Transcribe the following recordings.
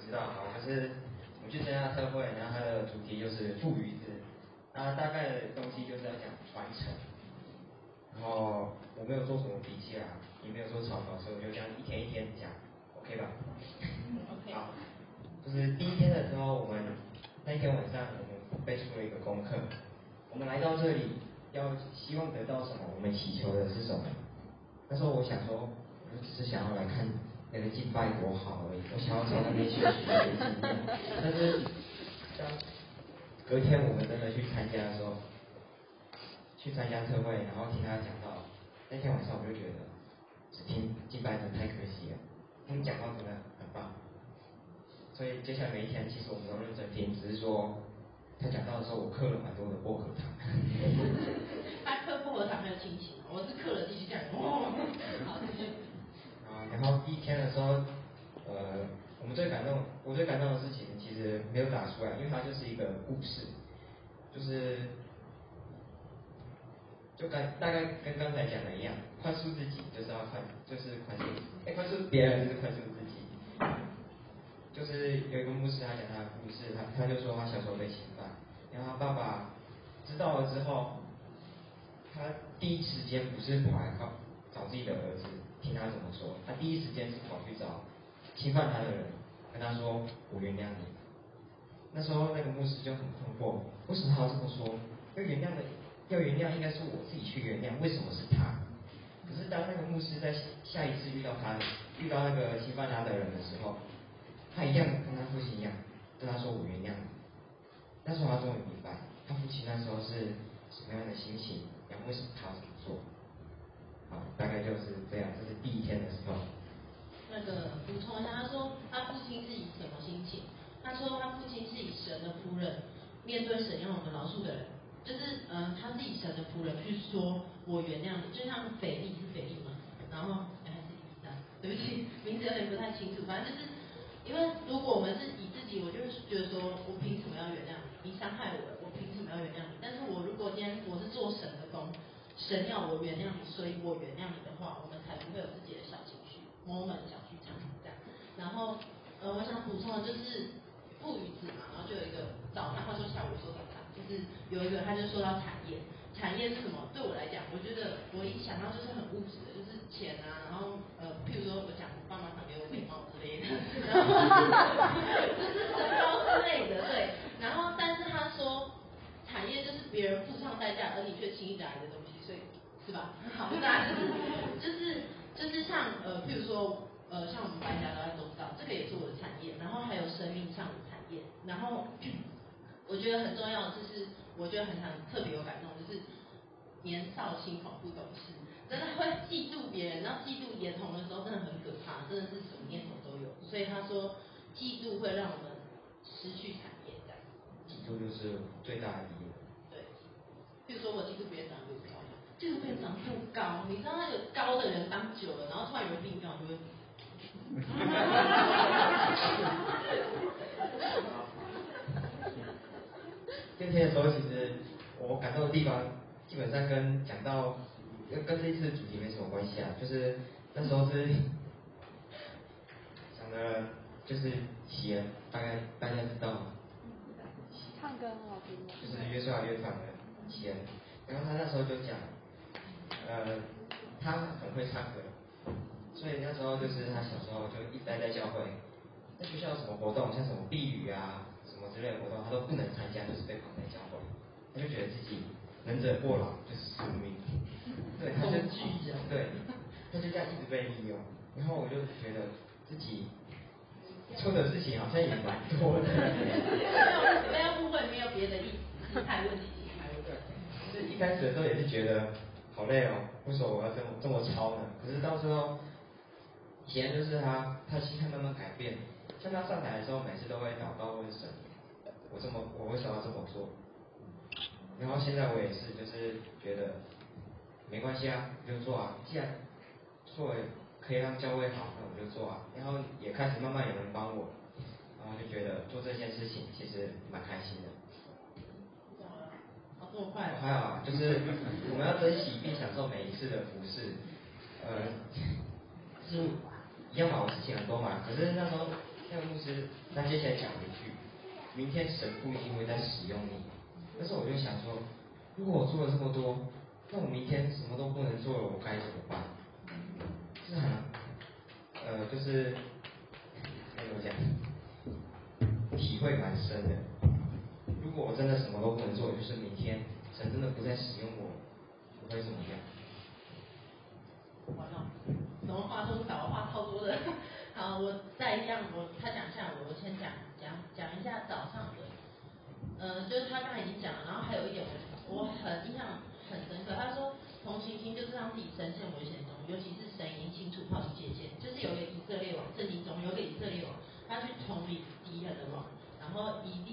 知道，好，就是我去参加特会，然后它的主题就是父与子，那大概的东西就是要讲传承。然后我没有做什么笔记啊，也没有做草稿，所以我就这样一天一天讲 ，OK 吧 ？OK。 好，就是第一天的时候，那一天晚上我们背出了一个功课。我们来到这里，希望得到什么？我们祈求的是什么？那时候我想说，我只是想要来看那个敬拜多好而已，我想要从那边学习一些经验。但是当隔天我们真的去参加的时候，去参加特会，然后听他讲到，那天晚上我就觉得，只听敬拜真的太可惜了，他们讲到真的很棒。所以接下来每一天，其实我们都认真听，只是说他讲到的时候，我嗑了蛮多的薄荷糖。 他嗑薄荷糖没有亲情，我是嗑了继续讲。好，继续。 然后第一天的时候，我最感动的事情其实没有打出来，因为它就是一个故事，大概跟刚才讲的一样，宽恕自己就是宽恕别人就是宽恕自己。就是有一个牧师他讲他的故事，他就说他小时候被侵犯，然后他爸爸知道了之后，他第一时间不是跑来找自己的儿子听他怎么说，他第一时间是跑去找侵犯他的人，跟他说我原谅你。那时候那个牧师就很困惑，为什么他要这么说？要原谅应该是我自己去原谅，为什么是他？可是当那个牧师在下一次遇到那个侵犯他的人的时候，他一样跟他父亲一样，跟他说我原谅你。那时候他终于明白，他父亲那时候是什么样的心情，然后为什么他要这么做。好，大概就是这样，这是第一天的时候。 那个补充一下，他说他父亲是以什么心情？他说他父亲是以神的仆人，面对神要我们饶恕的人，就是他是以神的仆人去说我原谅你，就像腓力是腓力嘛，然后还是以撒，对不起，名字有点不太清楚，反正就是因为如果我们是以自己，我就是觉得说我凭什么要原谅你？你伤害我了，我凭什么要原谅你？但是我如果今天我是做神的工，神要我原谅你，所以我原谅你的话，我们才不会有自己的小情绪moment小剧场这样。然后我想补充的就是父与子嘛，然后就有一个早上，他说下午说早餐，就是有一个他就说到产业，产业是什么？对我来讲，我觉得我一想到就是很物质的，就是钱啊，然后譬如说我讲爸妈赏给我美貌之类的，然后就是身高之类的，对。然后但是他说产业就是别人付上代价，而你却轻易得来的东西，所以是吧？好，大家就是像譬如说像我们白家都在周遭，这个也是我的产业，然后还有生命上的产业，然后我觉得很重要的就是，我觉得很特别有感动，就是年少轻狂不懂事，真的会嫉妒别人，然后嫉妒眼红的时候真的很可怕，真的是什么念头都有。所以他说，嫉妒会让我们失去产业，这样。 嫉妒就是最大的敌人。 对，比如说我嫉妒别人长得比我漂亮，嫉妒别人长得比我高，你知道那个高的人当久了，然后突然有人比你高，就会。 今天的时候，其实我感动的地方，基本上跟这一次主题没什么关系啊。就是那时候是讲的，就是喜恩，大家知道吗？ 唱歌很好听。 就是约书亚乐团的喜恩，然后他那时候就讲，他很会唱歌，所以那时候就是他小时候就一直待在教会，在学校有什么活动，像什么避雨啊什么之类的活动，他都不能参加，就是被绑在教会。他就觉得自己能者过劳，就是宿命。对，他就对，他就这样一直被利用。然后我就觉得自己做的事情好像也蛮多的。 不要误会，没有别的意思，心态问题。 就一开始的时候也是觉得好累哦，为什么我要这么操呢？可是到时候，以前就是他心态慢慢改变，像他上台的时候，每次都会祷告问神，我为什么要这么做？然后现在我也是，就是觉得没关系啊，就做啊，既然做可以让教会好，那我就做啊。然后也开始慢慢有人帮我，然后就觉得做这件事情其实蛮开心的。 这么快？ 还好，就是我们要珍惜并享受每一次的服侍，就是一样嘛，我事情很多嘛。可是那时那个牧师他接下来讲了一句，明天神不一定会再使用你。但是我就想说，如果我做了这么多，那我明天什么都不能做了，我该怎么办？就是就是怎么讲，体会蛮深的。如果我真的什么都不能做，就是明天神真的不再使用我，我会怎么样？ 完了，什么话说不少，话超多的。好，我再一样，他讲一下，我先讲一下早上的。就是他刚才已经讲了，然后还有一点我很印象很深刻，他说同情心就是让自己深陷危险中，尤其是神已经清楚划清界限，就是有一个以色列王，圣经中有一个以色列王，他去统领敌人的王，然后以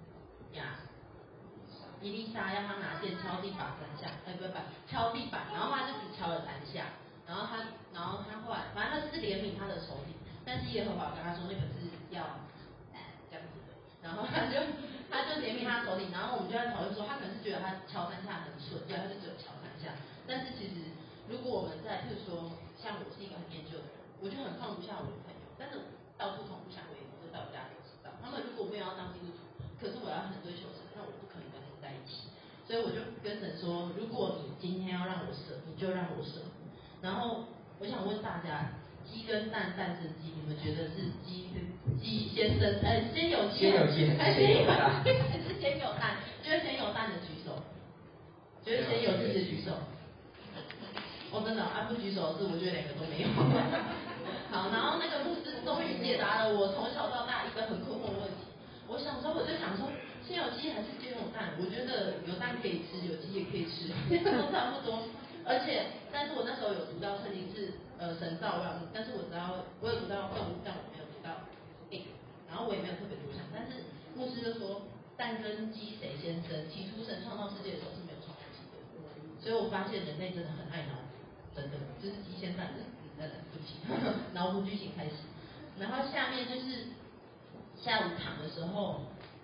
利沙要他拿剑敲地板3下，敲地板，然后他就只敲了3下，然后他后来，反正他就是怜悯他的仇敌，但是耶和华跟他说那个是要这样子的，然后他就怜悯他的仇敌，然后我们就在讨论说，他可能是觉得他敲3下很顺，对，他就只有敲3下，但是其实如果我们在，譬如说像我是一个很念旧的人，我就很放不下我的朋友，但是到处捅不下威风，这到我家都知道，他们如果没有要当基督徒，可是我要很追求神，那我不可能跟他们在一起。所以我就跟神说，如果你今天要让我舍，你就让我舍。然后我想问大家，鸡跟蛋生鸡，你们觉得是鸡先生，先有鸡还是先有蛋？还是先有蛋？觉得先有蛋的举手，觉得先有鸡的举手。哦，真的不举手的是，我觉得2个都没有。好，然后那个牧师终于解答了我从小到大一个很困惑的问题。我就想说，先有鸡还是先有蛋？我觉得有蛋可以吃，有鸡也可以吃，都差不多。但是我那时候有读到圣经是神造万物，但是我有读到动物，但我没有读到然后我也没有特别多想。但是牧师就说，蛋跟鸡谁先生？起初神创造世界的时候是没有创造鸡的，所以我发现人类真的很爱脑补，真的就是鸡先蛋的，对不起，脑补剧情开始。然后下面就是下午场的时候，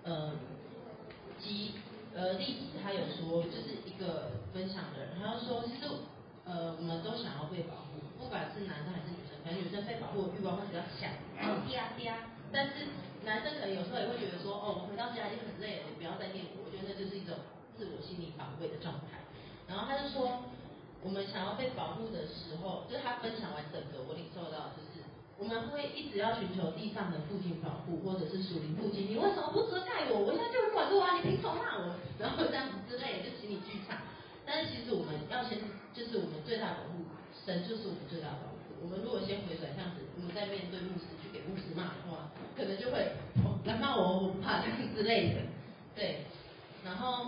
利己他有说，就是一个分享的人，他就说，其实我们都想要被保护，不管是男生还是女生，可能女生被保护的欲望会比较强，但是男生可能有时候也会觉得说，我回到家已经很累了，你不要再念我，我觉得那就是一种自我心理防卫的状态。然后他就说，我们想要被保护的时候，就是他分享完整个，我领受到就是我们会一直要寻求地上的父亲保护，或者是属灵父亲，你为什么不遮盖我？我现在就很管住啊，你凭什么骂我？然后这样子之类的，就心理剧场。但是其实我们要先，就是我们最大的保护，神就是我们最大的保护。我们如果先回转这样子，我们在面对牧师去给牧师骂的话，可能就会来骂我不怕这样之类的。对，然后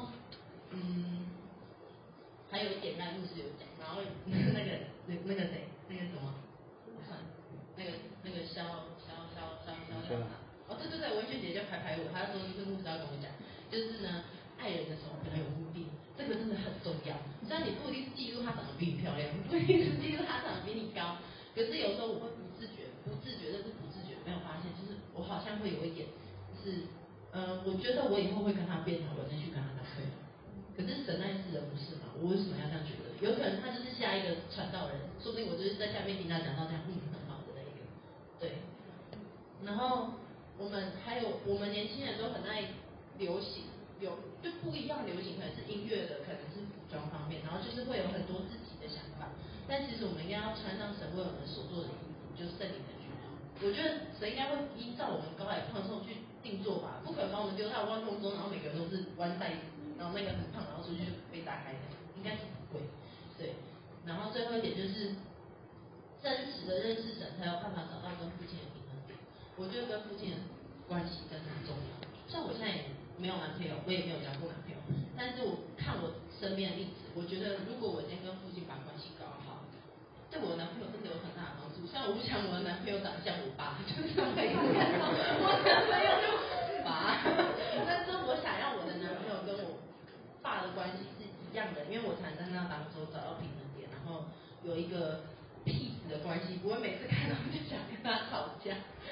还有一点，那牧师有讲，然后那个谁，那个什么，那个肖，对，文学姐就拍我，她说就是牧师要跟我讲，就是呢，爱人的时候可能有目的，这个真的很重要。虽然你不一定是记住她长得比你漂亮，不一定是记住她长得比你高，可是有时候我会不自觉，没有发现，就是我好像会有一点，就是我觉得我以后会跟他变成我再去跟他男朋友。可是神爱世人不是嘛？我为什么要这样觉得？有可能他就是下一个传道人，说不定我就是在下面听他讲到这样，很好的那一个。对。然后我们年轻人都很爱流行，就不一样流行，可能是音乐的，可能是服装方面，然后就是会有很多自己的想法。但其实我们应该要穿上神为我们所做的衣服，就是圣灵的居住。我觉得神应该会依照我们高矮胖瘦去定做吧，不可能把我们丢到万空中，然后每个人都是弯带子，然后那个很胖，然后出去就被打开的，应该是不会。对，然后最后一点就是真实的认识神，才有办法找到跟父亲的平衡点。我觉得跟父亲的关系真的很重要。像我现在也没有男朋友，我也没有交过男朋友，但是我看我身边的例子，我觉得如果我今天跟父亲把关系搞好，对我的男朋友真的有很大的帮助。像我不想我的男朋友长得像我爸，就是每个看到我男朋友就爸，但是我想要我的男朋友跟我爸的关系是一样的，因为我才能在那当中找到平衡点，然后有一个 peace 的关系，不会每次看到就想跟他吵架。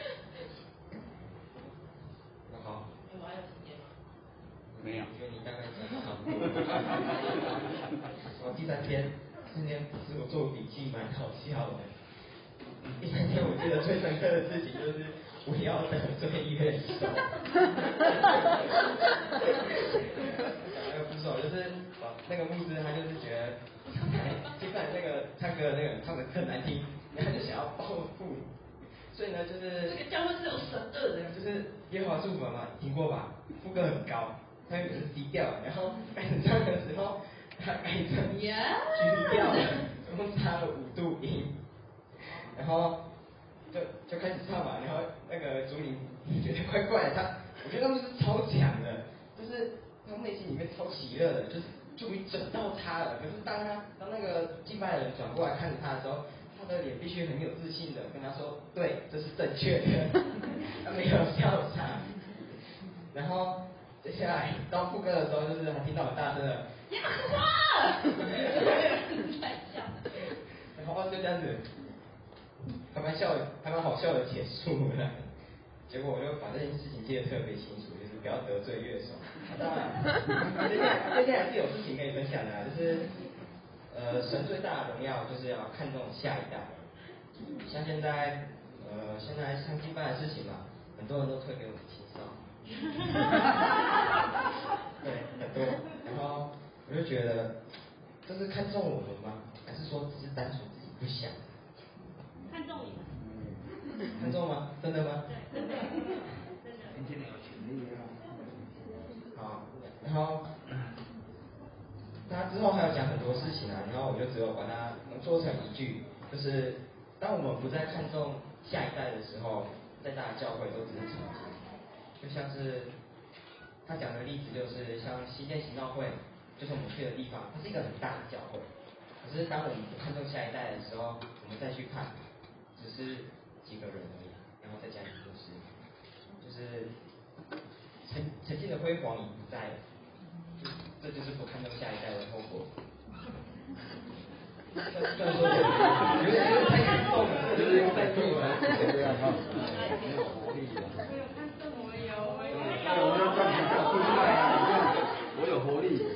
好。 我还有时间吗？ 没有。 我觉得你大概讲的差不多。第3天，今天是我做笔记蛮好笑的。 第三天我记得最深刻的事情就是不要得罪乐手。那个副手就是那个牧师，他就是觉得接下来那个唱歌的那个人唱的更难听，然后他就想要报复。所以呢，就是这个教会是有神恶的， 就是耶和华祝福嘛，听过吧？副歌很高，他原本是低调，然后开始唱的时候，他改成 G 调了，然后差了5度音，然后就开始唱嘛，然后那个主领觉得怪怪的，我觉得他们是超强的，就是他内心里面超喜乐的，就是终于整到他了。可是当那个敬拜的人转过来看着他的时候，他的脸必须很有自信的跟他说，对，这是正确的，他没有笑场。然后接下来到副歌的时候，就是他听到很大声的， 你们哇！ 然后就这样子，还蛮好笑的结束了。结果我就把这件事情记得特别清楚，就是不要得罪乐手。当然，接下来是有事情可以分享的，就是神最大的荣耀就是要看重下一代。像现在上敬拜的事情嘛，很多人都推给我们青少年，对，很多。然后我就觉得，这是看重我们吗？还是说只是单纯自己不想？ 看中你们。 看重吗？真的吗？ 对，真的。 年轻人有潜力啊。 好，然后他之后还有讲很多事情啊，然后我就只有把它浓缩成一句，就是当我们不再看重下一代的时候，再大的教会都只是成绩。就像是他讲的例子，就是像西建行道会，就是我们去的地方，它是一个很大的教会。可是当我们不看重下一代的时候，我们再去看，只是几个人而已，然后再加一个故事，就是曾经的辉煌已不在了。这就是不看重下一代的后果。这样说有点太感动了，就是用在做了。 这样哈，没有活力的。 我有看中我有， 我要赚钱干出来，我有活力。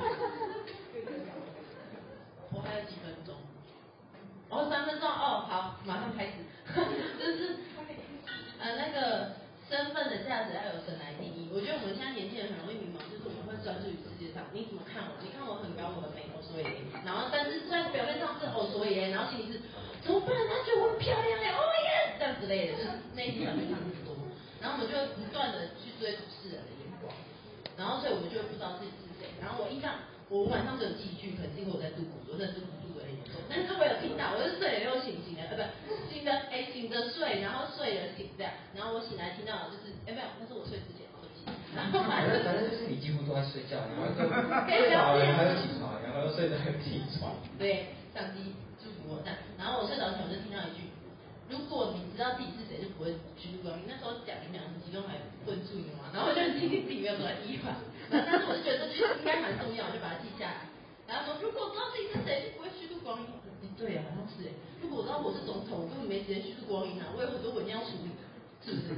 我还有几分钟，哦，3分钟哦，好，马上开始，就是那个身份的价值要由神来定义。我觉得我们现在年轻人很容易迷茫，就是我们会专注于世界上，你怎么看我？你看我很高，我很美，所以，然后但是在表面上是所以，然后心里是怎么办？他觉得我很漂亮哎，哦耶，这样之类的，就是内心表面上很多，然后我们就会不断的去追逐世人的眼光，然后所以我们就会不知道自己是谁。然后我印象，我晚上只有记一句，可能是因为我在度古，我在度古的严重，但是我有听到，我是睡了又醒的，醒着睡，然后睡了醒这样，然后我醒来听到就是，没有，那是我睡之前。 反正就是你几乎都在睡觉，然后就睡着了，然后又起床，然后又睡着又起床。 对，上帝祝福我这样。然后我睡着前我就听到一句：如果你知道自己是谁，就不会虚度光阴。那时候讲2时，其中还问住你嘛，然后我就听自己没有什么意外。但是我就觉得这句应该蛮重要，我就把它记下来。然后说，如果知道自己是谁，就不会虚度光阴。对呀，好像是哎。如果我知道我是总统，我根本没时间虚度光阴啊，我有很多文件要处理，是不是？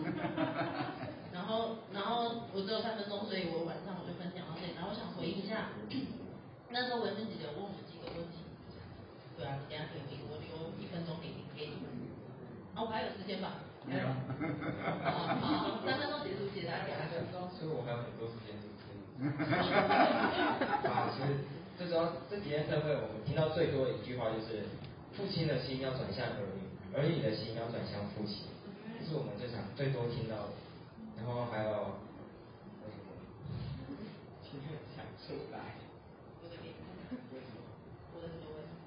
然后我只有3分钟，所以我晚上我就分享到这里。然后我想回应一下，那时候文珍姐姐问我几个问题，对啊，等一下可以给我留1分钟给你们。我还有时间吧？ 没有。 好，3分钟结束，谢谢大家。 所以我还有很多时间录制。其实最主要这几天社会，我们听到最多的一句话就是“父亲的心要转向儿女，儿女的心要转向父亲”，这是我们最多听到的。然后还有，今天想出来。 我的脸。 为什么？ 我的很多问题。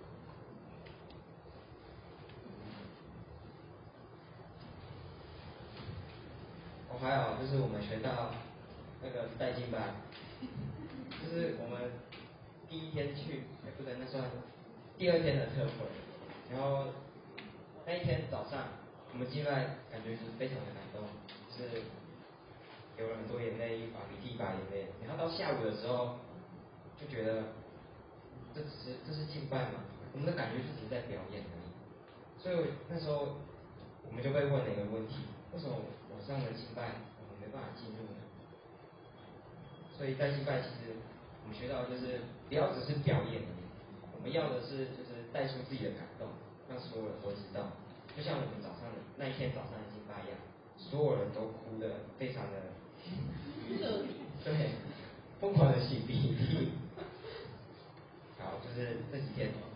还有就是我们学到那个带敬拜，就是我们第1天去，不对，那算第2天的特会，然后那一天早上我们敬拜感觉是非常的感动，就是流了很多眼泪，一把鼻涕一把眼泪，然后到下午的时候就觉得这是敬拜吗？我们的感觉就只是在表演而已，所以那时候我们就被问了一个问题：为什么晚上的敬拜我们没办法进入呢？所以在敬拜其实我们学到的就是不要只是表演而已，我们要的是就是带出自己的感动，让所有人都知道就像我们早上的那一天早上的敬拜一样，所有人都哭得非常的，对，疯狂的擤鼻涕。好，就是这几天